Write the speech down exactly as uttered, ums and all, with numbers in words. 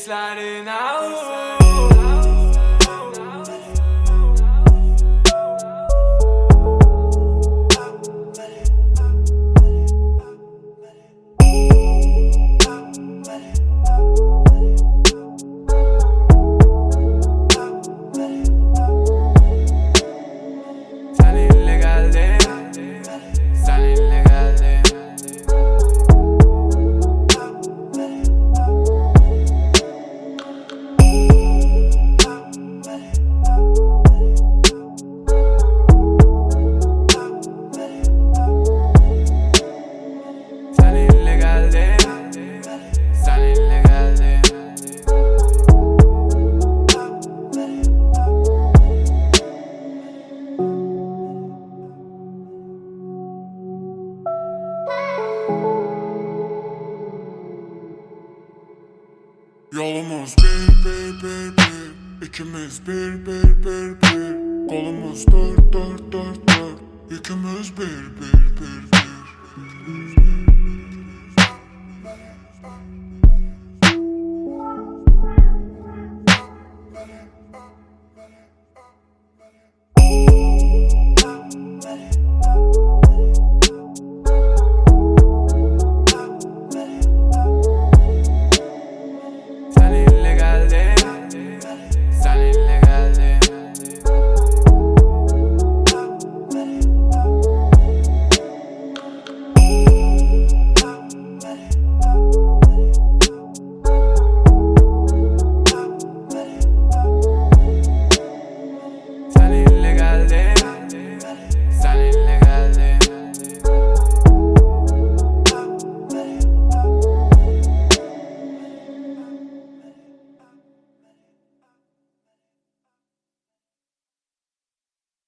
hislerine seninle geldim, seninle geldim. Seninle geldim, seninle geldim. Yolumuz bir bir bir bir, İkimiz bir bir bir bir, kolumuz dört dört dört dört, yükümüz bir bir bir bir.